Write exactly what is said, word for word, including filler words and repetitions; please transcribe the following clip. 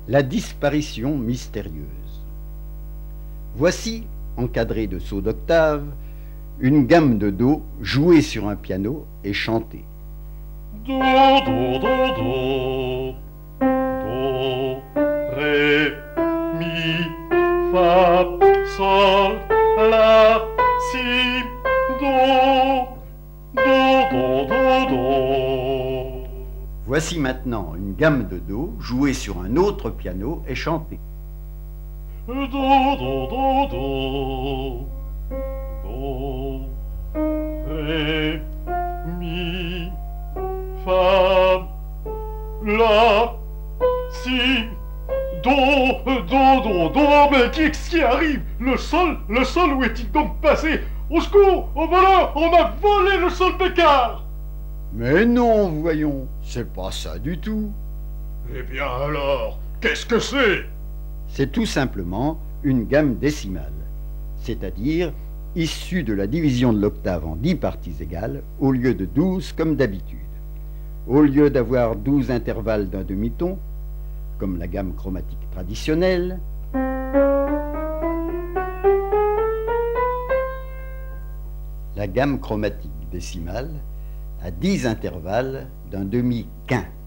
La disparition mystérieuse. Voici, encadrée de sauts d'octave, une gamme de Do jouée sur un piano et chantée. Do, do, do, do, do, ré, mi, fa, sol, la, si, do, do, do, do, do. Voici maintenant une gamme de Do jouée sur un autre piano et chantée. Do, do, do, do, do, ré, mi, fa, la, si, do, do, do, do, mais qu'est-ce qui arrive? Le sol, le sol, où est-il donc passé? Au secours, au voleur, on a volé le sol Bécard! Mais non, voyons, c'est pas ça du tout. Eh bien alors, qu'est-ce que c'est? C'est tout simplement une gamme décimale, c'est-à-dire issue de la division de l'octave en dix parties égales au lieu de douze comme d'habitude. Au lieu d'avoir douze intervalles d'un demi-ton, comme la gamme chromatique traditionnelle, la gamme chromatique décimale a dix intervalles d'un demi-quint.